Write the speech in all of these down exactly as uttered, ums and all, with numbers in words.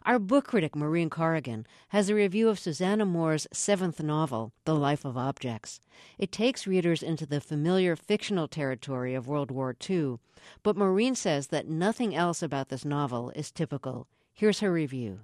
Our book critic, Maureen Corrigan, has a review of Susanna Moore's seventh novel, The Life of Objects. It takes readers into the familiar fictional territory of World War Two, but Maureen says that nothing else about this novel is typical. Here's her review.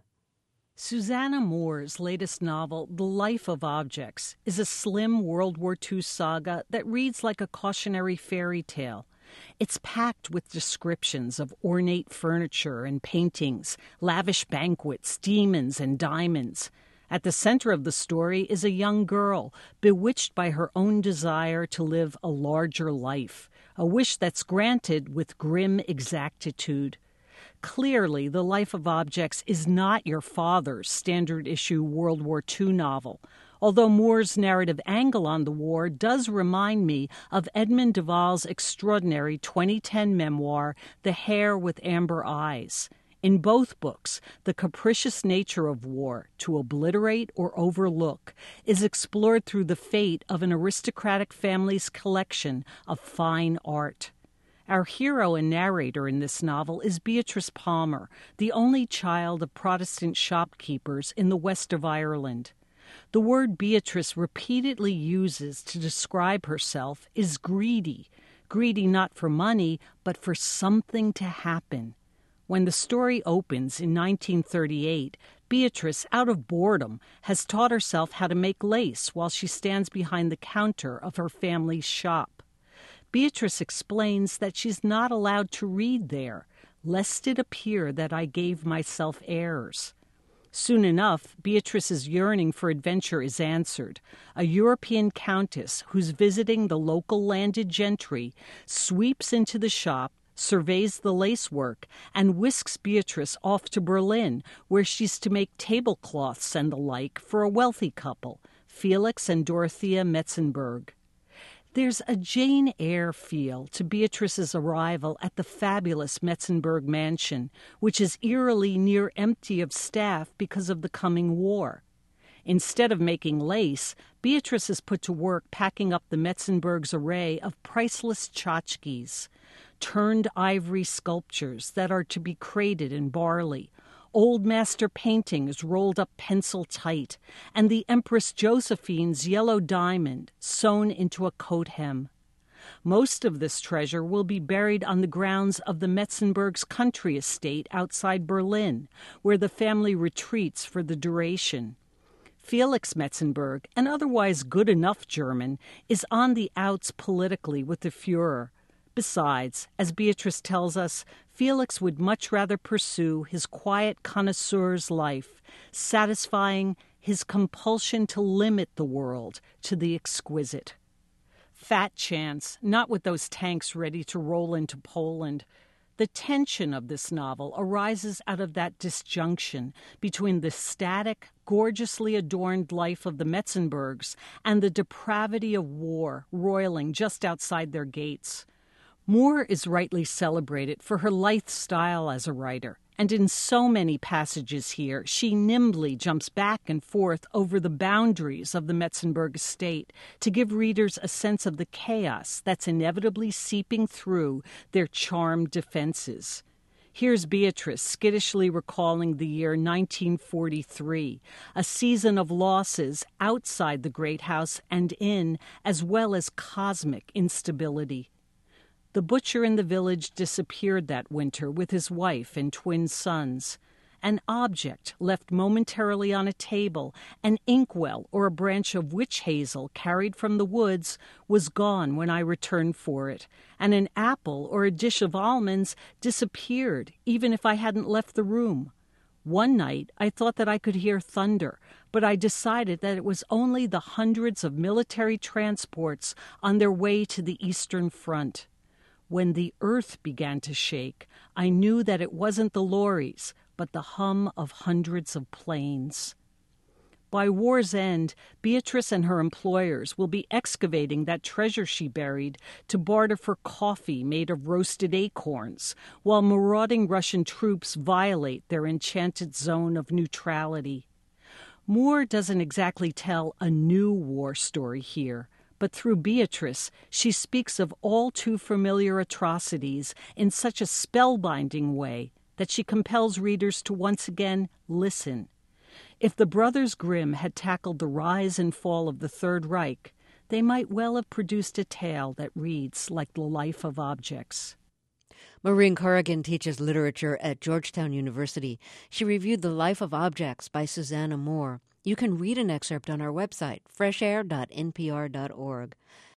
Susanna Moore's latest novel, The Life of Objects, is a slim World War Two saga that reads like a cautionary fairy tale. It's packed with descriptions of ornate furniture and paintings, lavish banquets, demons, and diamonds. At the center of the story is a young girl, bewitched by her own desire to live a larger life, a wish that's granted with grim exactitude. Clearly, The Life of Objects is not your father's standard-issue World War Two novel, although Moore's narrative angle on the war does remind me of Edmund de Waal's extraordinary twenty ten memoir, The Hare with Amber Eyes. In both books, the capricious nature of war, to obliterate or overlook, is explored through the fate of an aristocratic family's collection of fine art. Our hero and narrator in this novel is Beatrice Palmer, the only child of Protestant shopkeepers in the west of Ireland. The word Beatrice repeatedly uses to describe herself is greedy, greedy not for money, but for something to happen. When the story opens in nineteen thirty-eight, Beatrice, out of boredom, has taught herself how to make lace while she stands behind the counter of her family's shop. Beatrice explains that she's not allowed to read there, lest it appear that I gave myself airs. Soon enough, Beatrice's yearning for adventure is answered. A European countess who's visiting the local landed gentry sweeps into the shop, surveys the lacework, and whisks Beatrice off to Berlin, where she's to make tablecloths and the like for a wealthy couple, Felix and Dorothea Metzenberg. There's a Jane Eyre feel to Beatrice's arrival at the fabulous Metzenberg mansion, which is eerily near empty of staff because of the coming war. Instead of making lace, Beatrice is put to work packing up the Metzenbergs' array of priceless tchotchkes, turned ivory sculptures that are to be crated in barley, old master paintings rolled up pencil tight, and the Empress Josephine's yellow diamond sewn into a coat hem. Most of this treasure will be buried on the grounds of the Metzenbergs' country estate outside Berlin, where the family retreats for the duration. Felix Metzenberg, an otherwise good-enough German, is on the outs politically with the Führer. Besides, as Beatrice tells us, Felix would much rather pursue his quiet connoisseur's life, satisfying his compulsion to limit the world to the exquisite. Fat chance, not with those tanks ready to roll into Poland. The tension of this novel arises out of that disjunction between the static, gorgeously adorned life of the Metzenbergs and the depravity of war roiling just outside their gates. Moore is rightly celebrated for her lithe style as a writer, and in so many passages here, she nimbly jumps back and forth over the boundaries of the Metzenberg estate to give readers a sense of the chaos that's inevitably seeping through their charmed defenses. Here's Beatrice skittishly recalling the year nineteen forty-three, a season of losses outside the great house and in, as well as cosmic instability. The butcher in the village disappeared that winter with his wife and twin sons. An object left momentarily on a table, an inkwell or a branch of witch hazel carried from the woods, was gone when I returned for it, and an apple or a dish of almonds disappeared even if I hadn't left the room. One night I thought that I could hear thunder, but I decided that it was only the hundreds of military transports on their way to the Eastern Front. When the earth began to shake, I knew that it wasn't the lorries, but the hum of hundreds of planes. By war's end, Beatrice and her employers will be excavating that treasure she buried to barter for coffee made of roasted acorns, while marauding Russian troops violate their enchanted zone of neutrality. Moore doesn't exactly tell a new war story here, but through Beatrice, she speaks of all too familiar atrocities in such a spellbinding way that she compels readers to once again listen. If the Brothers Grimm had tackled the rise and fall of the Third Reich, they might well have produced a tale that reads like the life of objects. Maureen Corrigan teaches literature at Georgetown University. She reviewed The Life of Objects by Susanna Moore. You can read an excerpt on our website, fresh air dot n p r dot org.